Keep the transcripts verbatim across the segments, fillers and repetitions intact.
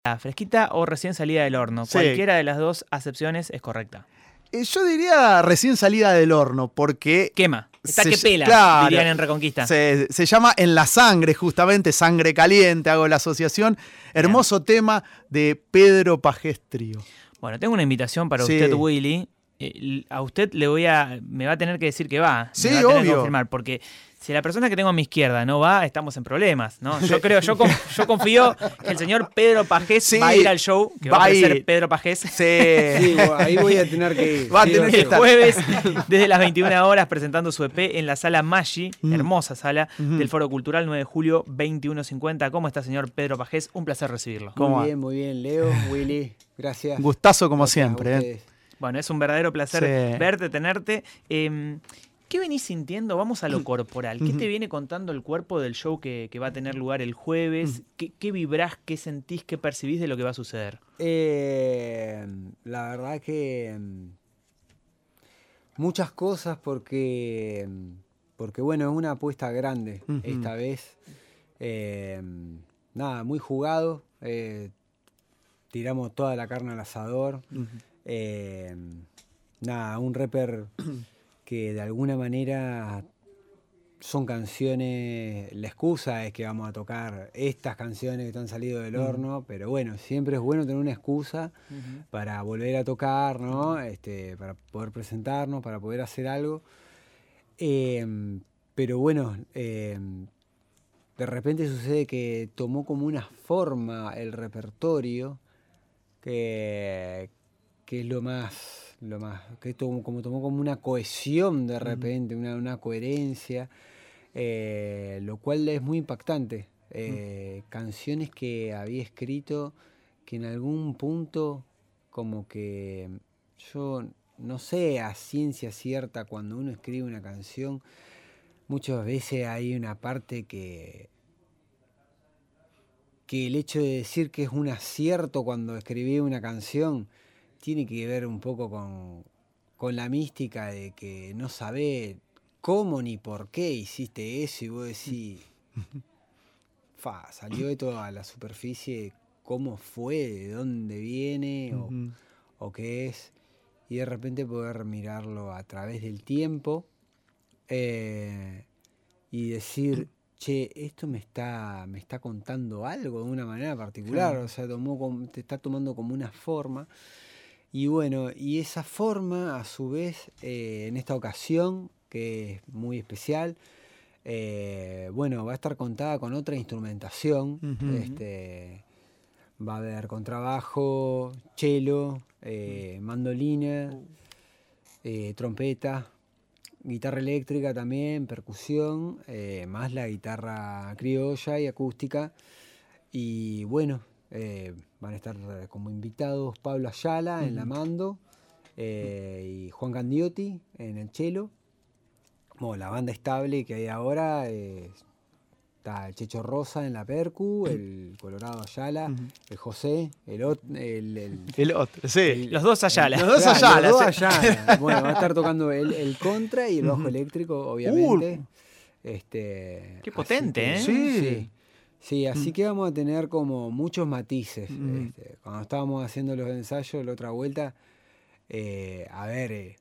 ¿Fresquita o recién salida del horno? Sí. Cualquiera de las dos acepciones es correcta. Eh, yo diría recién salida del horno, porque... Quema. Está se- que pela, claro, dirían en Reconquista. Se, se llama En la sangre, justamente, Sangre Caliente, hago la asociación. Hermoso tema de Pedro Pajés Trío. Bueno, tengo una invitación para Sí. usted, Willy. Eh, a usted le voy a, me va a tener que decir que va. Sí, me va a tener que obvio. confirmar, porque si la persona que tengo a mi izquierda no va, estamos en problemas, ¿no? Yo creo, yo, conf- yo confío que el señor Pedro Pajés Sí, va a ir al show, que va, va a a ser ir. Pedro Pajés. Sí. Sí, ahí voy a tener que ir. Va a Sí, tener o que sea, El estar. jueves, desde las veintiuna horas, presentando su E P en la sala Maggi, Mm. hermosa sala, Ujú. del Foro Cultural, nueve de julio, veintiuno cincuenta. ¿Cómo está, señor Pedro Pajés? Un placer recibirlo. ¿Cómo va? Muy bien, muy bien, Leo, Willy, gracias. Gustazo como Gracias a siempre. ¿eh? ustedes. Bueno, es un verdadero placer Sí. verte, tenerte. Eh, ¿Qué venís sintiendo? Vamos a lo corporal. ¿Qué te viene contando el cuerpo del show que, que va a tener lugar el jueves? ¿Qué, qué vibrás, qué sentís, qué percibís de lo que va a suceder? Eh, la verdad que mm, muchas cosas porque, mm, porque bueno, es una apuesta grande Ujú. esta vez. Eh, nada, muy jugado. eh, tiramos toda la carne al asador. Ujú. Eh, nada, un rapper que de alguna manera son canciones, la excusa es que vamos a tocar estas canciones que te han salido del horno, pero bueno, siempre es bueno tener una excusa para volver a tocar, ¿no? Este, para poder presentarnos, para poder hacer algo. Eh, pero bueno, eh, de repente sucede que tomó como una forma el repertorio que, que es lo más, lo más, que to- como tomó como una cohesión de repente, una, una coherencia, eh, lo cual es muy impactante. Eh, canciones que había escrito que en algún punto como que yo no sé a ciencia cierta cuando uno escribe una canción, muchas veces hay una parte que que el hecho de decir que es un acierto cuando escribí una canción tiene que ver un poco con, con la mística de que no sabés cómo ni por qué hiciste eso y vos decís, fa, salió esto a la superficie, cómo fue, de dónde viene o, Ujú. o qué es, y de repente poder mirarlo a través del tiempo eh, y decir, che, esto me está, me está contando algo de una manera particular, Claro. o sea, tomó como- te está tomando como una forma. Y bueno, y esa forma, a su vez, eh, en esta ocasión, que es muy especial, eh, bueno, va a estar contada con otra instrumentación. Ujú. este, va a haber contrabajo, cello, eh, mandolina, eh, trompeta, guitarra eléctrica también, percusión, eh, más la guitarra criolla y acústica. Y bueno, eh, van a estar eh, como invitados Pablo Ayala en la mando eh, y Juan Candiotti en el cello. Bueno, la banda estable que hay ahora eh, está el Checho Rosa en la percu, el Colorado Ayala, Ujú. el José, el, ot- el, el- El otro, sí. el- Los dos Ayala. Los dos Claro, Ayala, los dos sí. Ayala. Bueno, va a estar tocando el, el contra y el bajo Ujú. eléctrico, obviamente. Este, Qué así potente, que- ¿eh? Sí. Sí, sí, así que vamos a tener como muchos matices. Mm. Este, cuando estábamos haciendo los ensayos la otra vuelta, eh, a ver, eh,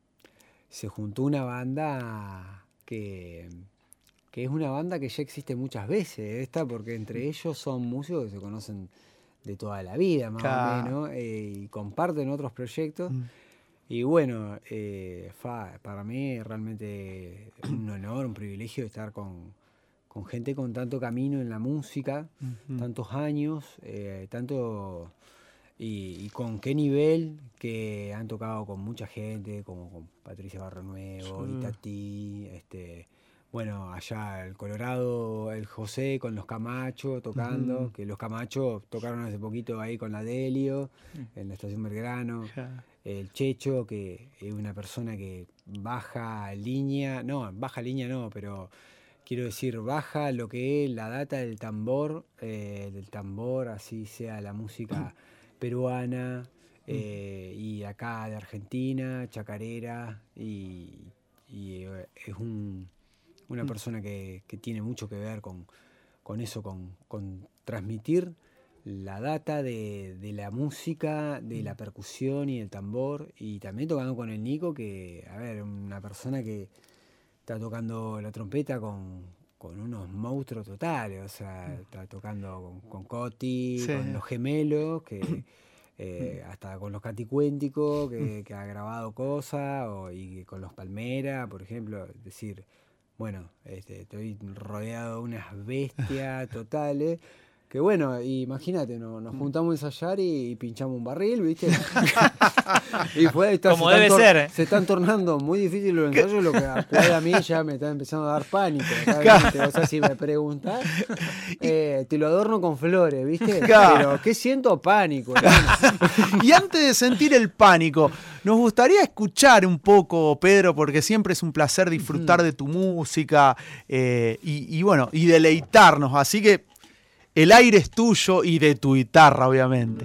se juntó una banda que, que es una banda que ya existe muchas veces, esta, porque entre ellos son músicos que se conocen de toda la vida, más Claro. o menos, eh, y comparten otros proyectos. Mm. Y bueno, eh, fa, para mí realmente es un honor, un privilegio estar con, con gente con tanto camino en la música, Ujú. tantos años, eh, tanto y, y con qué nivel, que han tocado con mucha gente, como con Patricia Barrenuevo, Sí. Itatí, este, bueno, allá el Colorado, el José con los Camacho tocando, Ujú. que los Camacho tocaron hace poquito ahí con la Delio, en la estación Belgrano. Ja. El Checho, que es una persona que baja línea, no, baja línea no, pero quiero decir, baja lo que es la data del tambor, eh, del tambor, así sea la música peruana, eh, y acá de Argentina, chacarera, y, y, eh, es un, una persona que, que tiene mucho que ver con, con eso, con, con transmitir la data de, de la música, de la percusión y el tambor, y también tocando con el Nico, que, a ver, una persona que está tocando la trompeta con, con unos monstruos totales, o sea, está tocando con, con Coti, Sí. con los gemelos, que eh, hasta con los Caticuénticos, que, que ha grabado cosas, o, y con los Palmera, por ejemplo, es decir, bueno, este, estoy rodeado de unas bestias totales. Que bueno, imagínate, no, nos juntamos a ensayar y, y pinchamos un barril, ¿viste? Y fue, está, Como se debe están ser. Se están tornando muy difíciles los ensayos, lo que a, a mí ya me está empezando a dar pánico. Realmente. O sea, si me preguntas, eh, te lo adorno con flores, ¿viste? Claro. Pero ¿qué siento? Pánico, hermano. Y antes de sentir el pánico, nos gustaría escuchar un poco, Pedro, porque siempre es un placer disfrutar de tu música eh, y, y bueno, y deleitarnos. Así que el aire es tuyo y de tu guitarra, obviamente.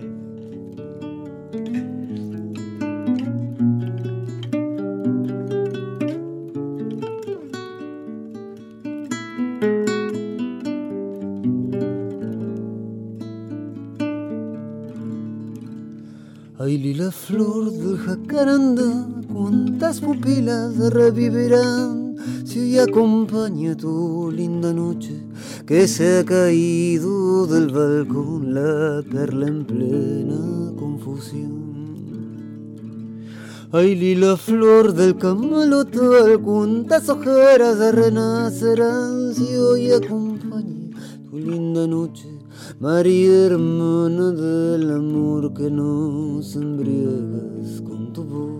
Ay, lila flor del jacaranda, cuántas pupilas revivirán si hoy acompaña tu linda noche que se ha caído del balcón la perla en plena confusión. Ay, lila flor del camalotal, cuántas ojeras renacerán si hoy acompaña tu linda noche, María hermana del amor que nos embriagas con tu voz.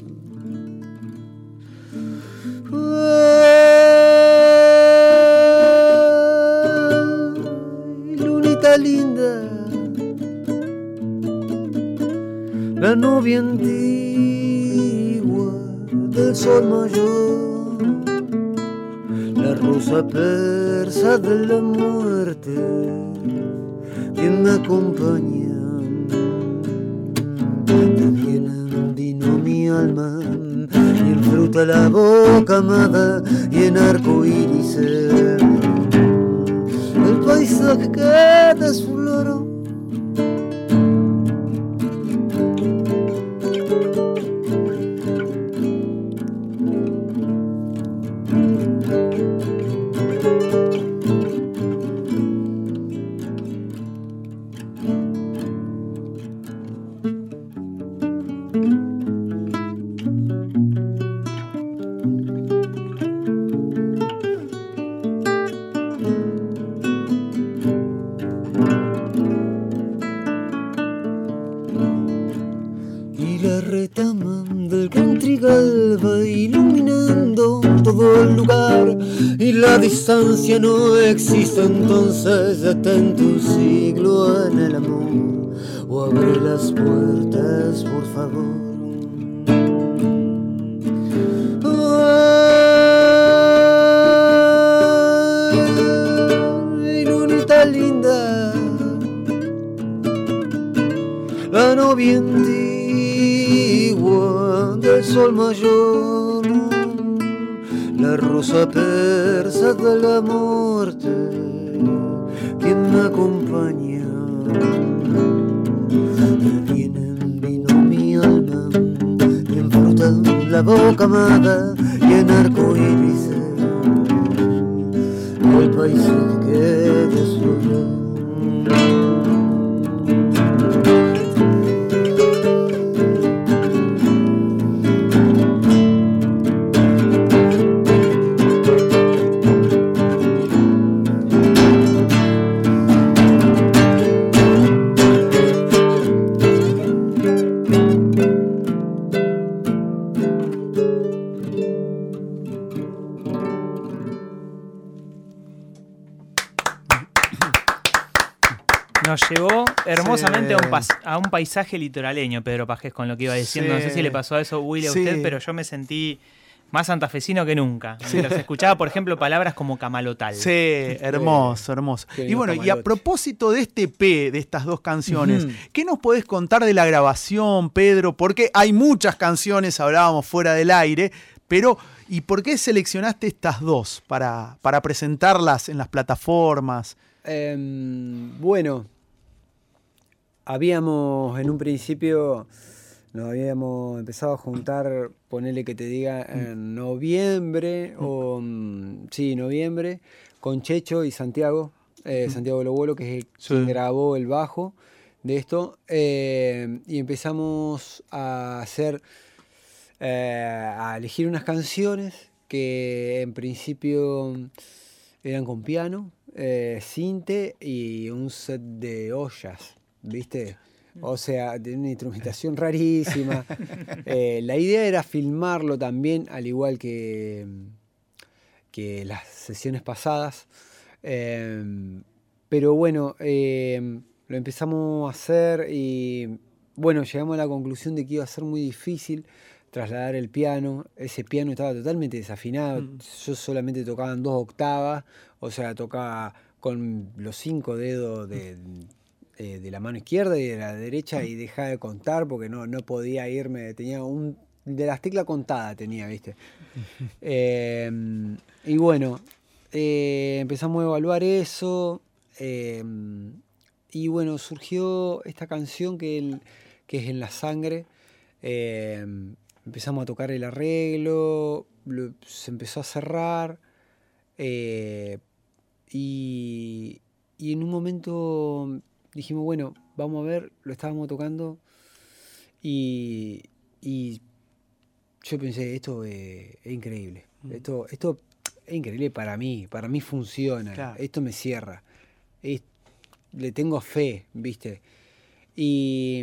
Ay, lunita linda, la novia antigua del sol mayor, la rosa persa de la muerte, quien me acompaña. También en vino mi alma, y en fruta la boca amada, y en arco iris el paisaje que desfloró. La distancia no existe, entonces detente un siglo en el amor o abre las puertas, por favor. Ay, lunita linda, la novia antigua del sol mayor, la rosa persa de la muerte, quien me acompaña. Viene en vino mi alma, y en fruta la boca amada, y en arco iris el paisaje que desfloró. Nos llevó hermosamente Sí. a, un pas- a un paisaje litoraleño, Pedro Pajés, con lo que iba diciendo. Sí. No sé si le pasó a eso, Willy, a Sí. usted, pero yo me sentí más santafesino que nunca. Mientras escuchaba, por ejemplo, palabras como camalotal. Sí, hermoso, hermoso. Qué Y lindo bueno, y a camarote. propósito de este E P, de estas dos canciones, Ujú. ¿qué nos podés contar de la grabación, Pedro? Porque hay muchas canciones, hablábamos fuera del aire, pero ¿y por qué seleccionaste estas dos para, para presentarlas en las plataformas? Em, bueno, habíamos en un principio, nos habíamos empezado a juntar, ponele que te diga, en noviembre, o sí, noviembre, con Checho y Santiago, eh, Santiago Lobolo, que es el Sí. quien grabó el bajo de esto, eh, y empezamos a hacer, eh, a elegir unas canciones que en principio eran con piano, eh, cinte y un set de ollas, ¿viste? O sea, de una instrumentación rarísima. Eh, la idea era filmarlo también, al igual que, que las sesiones pasadas. Eh, pero bueno, eh, lo empezamos a hacer y bueno, llegamos a la conclusión de que iba a ser muy difícil trasladar el piano. Ese piano estaba totalmente desafinado. Mm. Yo solamente tocaba en dos octavas, o sea, tocaba con los cinco dedos de, eh, de la mano izquierda y de la derecha y dejaba de contar porque no, no podía irme. Tenía un... de las teclas contadas tenía, ¿viste? Eh, y bueno, eh, empezamos a evaluar eso. Eh, y bueno, surgió esta canción que, el, que es En la Sangre. Eh, empezamos a tocar el arreglo, lo, se empezó a cerrar. Eh, y, y en un momento dijimos, bueno, vamos a ver, lo estábamos tocando. Y, y yo pensé, esto eh, es increíble. Mm. Esto, esto es increíble para mí, para mí funciona. Claro. Esto me cierra. Es, le tengo fe, ¿viste? Y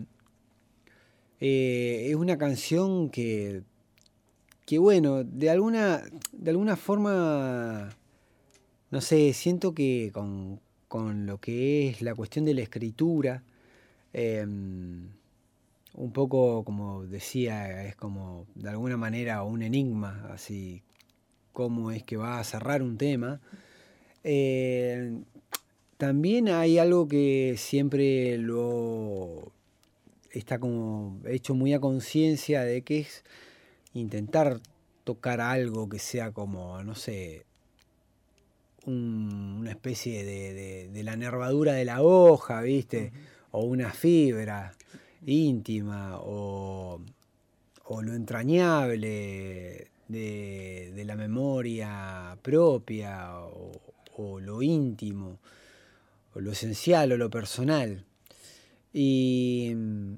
eh, es una canción que, que bueno, de alguna, de alguna forma, no sé, siento que con, con lo que es la cuestión de la escritura, eh, un poco, como decía, es como de alguna manera un enigma, así, cómo es que va a cerrar un tema. Eh, también hay algo que siempre lo está como hecho muy a conciencia de que es intentar tocar algo que sea como, no sé, un, una especie de, de, de la nervadura de la hoja, ¿viste? Uh-huh. O una fibra íntima, o, o lo entrañable de, de la memoria propia, o, o lo íntimo, o lo esencial, o lo personal. Y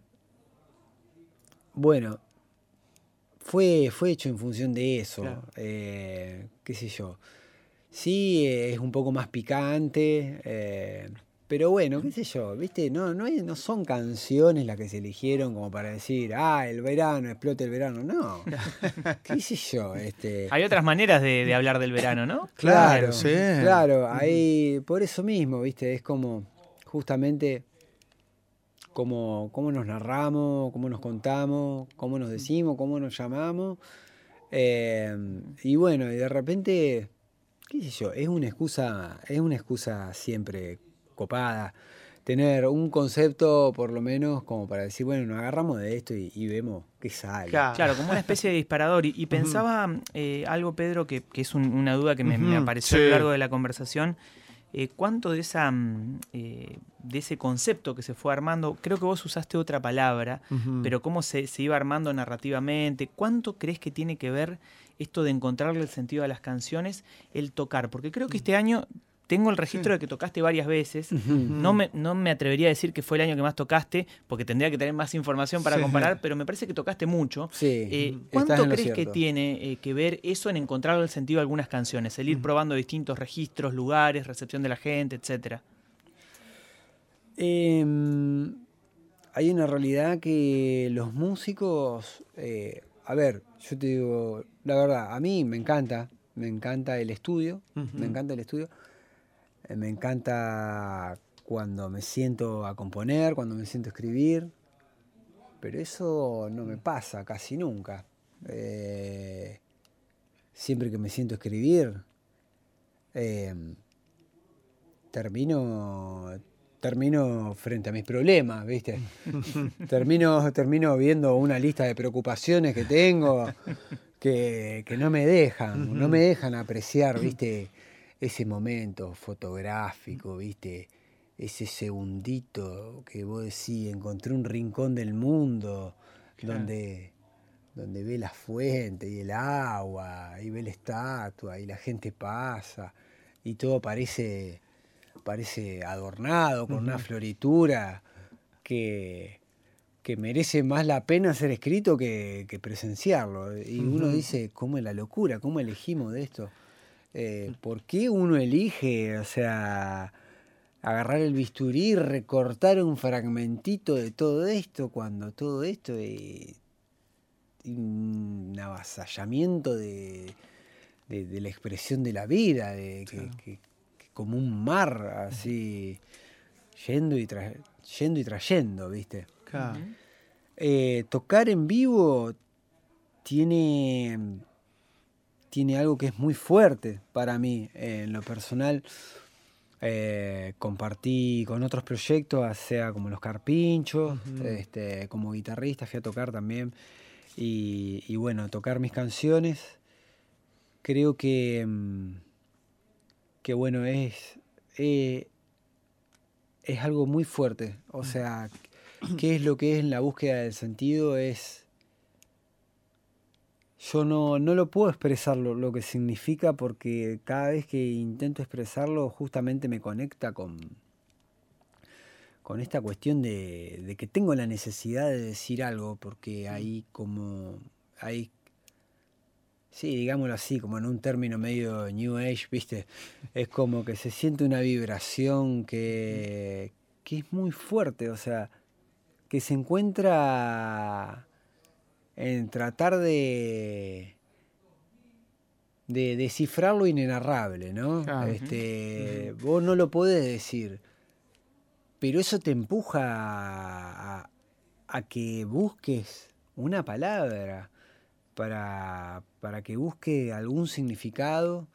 bueno, fue, fue hecho en función de eso, claro. eh, qué sé yo. Sí, es un poco más picante, eh, pero bueno, qué sé yo, ¿viste? No, no, hay, no son canciones las que se eligieron como para decir, ah, el verano, explote el verano, no. ¿Qué sé yo? Este... Hay otras maneras de, de hablar del verano, ¿no? Claro, sí. Claro, ahí, por eso mismo, ¿viste? Es como, justamente, cómo, cómo nos narramos, cómo nos contamos, cómo nos decimos, cómo nos llamamos. Eh, y bueno, y de repente... qué sé yo, es una excusa, es una excusa siempre copada, tener un concepto por lo menos como para decir, bueno, nos agarramos de esto y, y vemos qué sale. Claro, claro, como una especie de disparador. Y, y pensaba eh, algo, Pedro, que, que es un, una duda que me, me apareció sí. a lo largo de la conversación. Eh, ¿Cuánto de esa eh, de ese concepto que se fue armando, creo que vos usaste otra palabra, uh-huh. pero cómo se, se iba armando narrativamente, ¿cuánto crees que tiene que ver esto de encontrarle el sentido a las canciones, el tocar? Porque creo que este año tengo el registro sí. de que tocaste varias veces. Uh-huh. No, me, no me atrevería a decir que fue el año que más tocaste, porque tendría que tener más información para sí. comparar, pero me parece que tocaste mucho. Sí. Eh, ¿Cuánto crees que tiene eh, que ver eso en encontrarle el sentido a algunas canciones? El ir uh-huh. probando distintos registros, lugares, recepción de la gente, etcétera. Eh, hay una realidad que los músicos... Eh, a ver, yo te digo, la verdad, a mí me encanta, me encanta el estudio, uh-huh. me encanta el estudio. Me encanta cuando me siento a componer, cuando me siento a escribir, pero eso no me pasa casi nunca. Eh, siempre que me siento a escribir, eh, termino, termino frente a mis problemas, ¿viste? termino, termino viendo una lista de preocupaciones que tengo que, que no me dejan, uh-huh. no me dejan apreciar, ¿viste? Ese momento fotográfico, ¿viste? ese segundito que vos decís, encontré un rincón del mundo, claro, donde, donde ve la fuente y el agua, y ve la estatua, y la gente pasa, y todo parece, parece adornado con uh-huh. una floritura que, que merece más la pena ser escrito que, que presenciarlo. Y uh-huh. uno dice, ¿cómo es la locura? ¿Cómo elegimos de esto? Eh, ¿Por qué uno elige, o sea, agarrar el bisturí y recortar un fragmentito de todo esto cuando todo esto es un avasallamiento de, de, de la expresión de la vida, de que, claro. que, que como un mar así yendo y, tra yendo y trayendo, ¿viste? Claro. Eh, tocar en vivo tiene, tiene algo que es muy fuerte para mí, eh, en lo personal. Eh, compartí con otros proyectos, sea como Los Carpinchos, uh-huh. este, como guitarrista fui a tocar también, y, y bueno, tocar mis canciones, creo que, que bueno, es, eh, es algo muy fuerte, o sea, ¿qué es lo que es en la búsqueda del sentido? Es... Yo no, no lo puedo expresar lo, lo que significa, porque cada vez que intento expresarlo justamente me conecta con, con esta cuestión de, de que tengo la necesidad de decir algo, porque hay como, hay, sí, digámoslo así, como en un término medio New Age, ¿viste? Es como que se siente una vibración que, que es muy fuerte, o sea, que se encuentra en tratar de, de descifrar lo inenarrable, ¿no? Claro. Este, uh-huh. Vos no lo podés decir, pero eso te empuja a, a que busques una palabra, para, para que busque algún significado,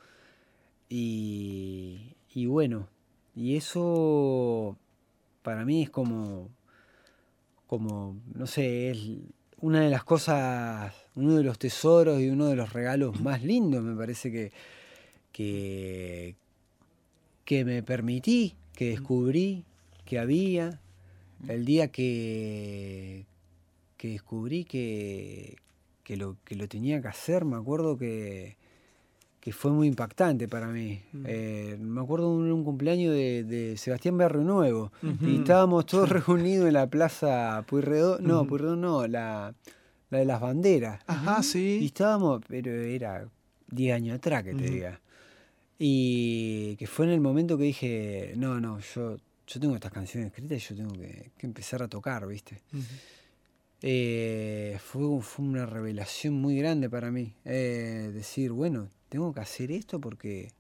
y, y bueno, y eso para mí es como, como, no sé, es una de las cosas, uno de los tesoros y uno de los regalos más lindos, me parece que, que, que me permití, que descubrí que había, el día que, que descubrí que, que, lo, que lo tenía que hacer. Me acuerdo que, que fue muy impactante para mí. Uh-huh. Eh, me acuerdo de un, un cumpleaños de, de Sebastián Barrionuevo, uh-huh. y estábamos todos reunidos en la plaza Pueyrredón, no, uh-huh. Pueyrredón no, la, la de las banderas. Ajá, sí. Y estábamos, pero era diez años atrás, que te uh-huh. diga. Y que fue en el momento que dije, no, no, yo, yo tengo estas canciones escritas y yo tengo que, que empezar a tocar, ¿viste? Uh-huh. eh, fue, fue una revelación muy grande para mí. Eh, decir, bueno, tengo que hacer esto porque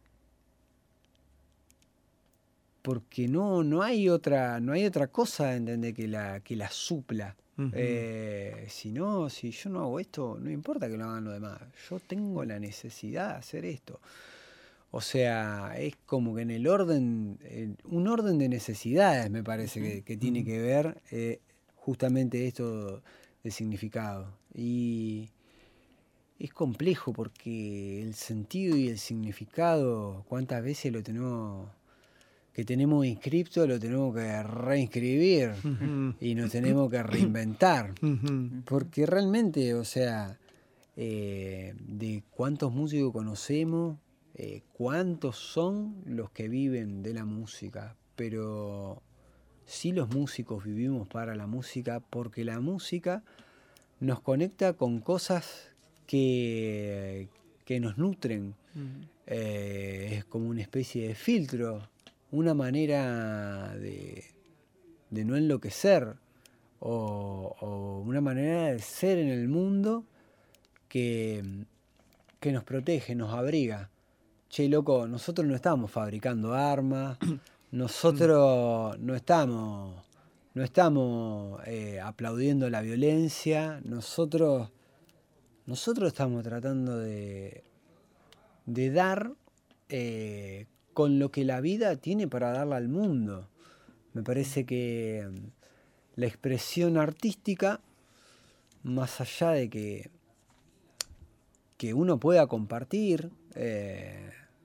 porque no, no hay otra, no hay otra cosa, ¿entendés? que la, que la supla. Uh-huh. Eh, si no, si yo no hago esto, no importa que lo hagan los demás. Yo tengo la necesidad de hacer esto. O sea, es como que en el orden, en un orden de necesidades, me parece que, que tiene que ver eh, justamente esto de significado. Y es complejo porque el sentido y el significado, cuántas veces lo tenemos, que tenemos inscripto, lo tenemos que reinscribir, uh-huh. y nos tenemos que reinventar. Uh-huh. Porque realmente, o sea, eh, de cuántos músicos conocemos, Eh, cuántos son los que viven de la música, pero sí los músicos vivimos para la música, porque la música nos conecta con cosas que, que nos nutren. Uh-huh. eh, es como una especie de filtro, una manera de, de no enloquecer, o, o una manera de ser en el mundo que, que nos protege, nos abriga. Che, loco, nosotros no estamos fabricando armas, nosotros no estamos, no estamos eh, aplaudiendo la violencia, nosotros, nosotros estamos tratando de, de dar eh, con lo que la vida tiene para darle al mundo. Me parece que la expresión artística, más allá de que, que uno pueda compartir, eh,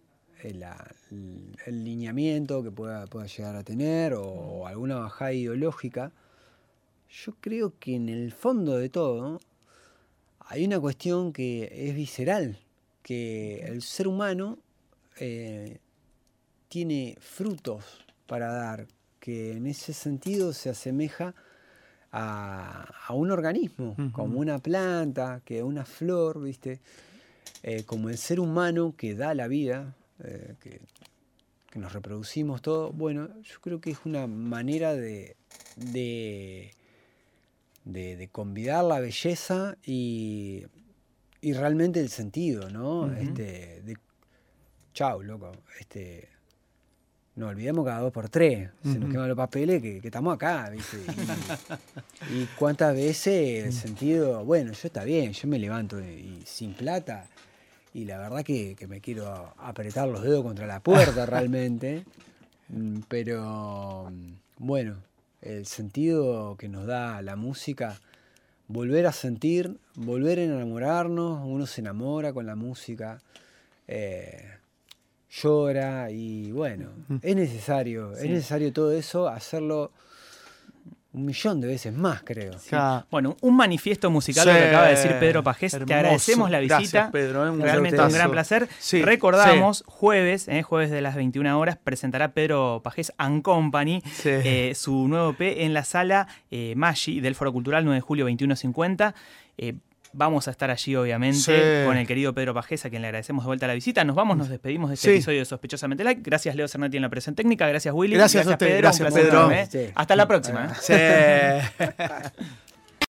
el, el, el lineamiento que pueda, pueda llegar a tener o, o alguna bajada ideológica, yo creo que en el fondo de todo hay una cuestión que es visceral, que el ser humano eh, tiene frutos para dar, que en ese sentido se asemeja a, a un organismo, uh-huh. como una planta, que una flor, ¿viste? Eh, como el ser humano que da la vida, eh, que, que nos reproducimos todo. Bueno, yo creo que es una manera de, de, de, de convidar la belleza y, y realmente el sentido, ¿no? Uh-huh. Este, de, chau, loco, este... No olvidemos cada dos por tres, uh-huh. se nos queman los papeles que, que estamos acá, ¿viste? Y, y cuántas veces el sentido, bueno, yo está bien, yo me levanto y, y sin plata y la verdad que, que me quiero apretar los dedos contra la puerta realmente, pero bueno, el sentido que nos da la música, volver a sentir, volver a enamorarnos, uno se enamora con la música, eh, llora y bueno, es necesario, sí. es necesario todo eso, hacerlo un millón de veces más, creo. Sí. Bueno, un manifiesto musical, sí, lo que acaba de decir Pedro Pajés. Hermoso. Te agradecemos la visita. Gracias, Pedro. Un Realmente un gran placer. Sí, Recordamos, sí. jueves, eh, jueves de las veintiuna horas, presentará Pedro Pajés and Company, sí. eh, su nuevo E P en la sala eh, Maggi del Foro Cultural, nueve de julio, veintiuno cincuenta. Eh, Vamos a estar allí, obviamente, sí. con el querido Pedro Pajés, a quien le agradecemos de vuelta la visita. Nos vamos, nos despedimos de este sí. episodio de Sospechosamente Like. Gracias, Leo Cernetti, en la presión técnica. Gracias, Willy. Gracias, gracias a usted, Pedro. Gracias, Pedro. ¿eh? Sí. Hasta la próxima. Sí.